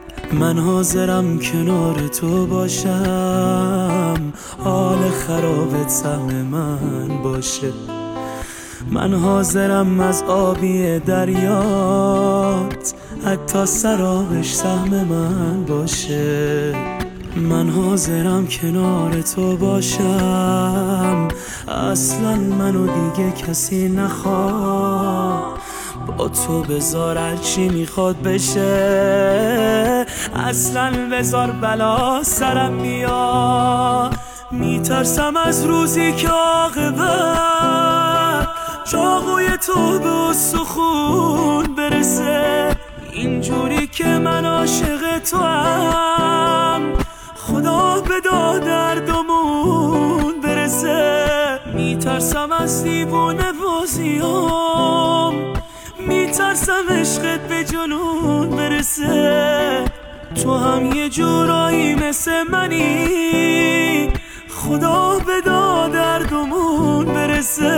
من حاضرم کنار تو باشم، حال خرابت سهم من باشه. من حاضرم از آبی دریات حتی سرابش سهم من باشه. من حاضرم کنار تو باشم، اصلا منو دیگه کسی نخواد. با تو بذار هرچی میخواد بشه، اصلا بذار بلا سرم میاد. میترسم از روزی که عاقبت چاقوی تو به استخون برسه. اینجوری که من عاشق تو هم، خدا به داد دردمون برسه. میترسم از دیوونه بازیام، میترسم عشقت به جنون برسه. تو هم یه جورایی مثل منی، خدا به داد دردمون برسه.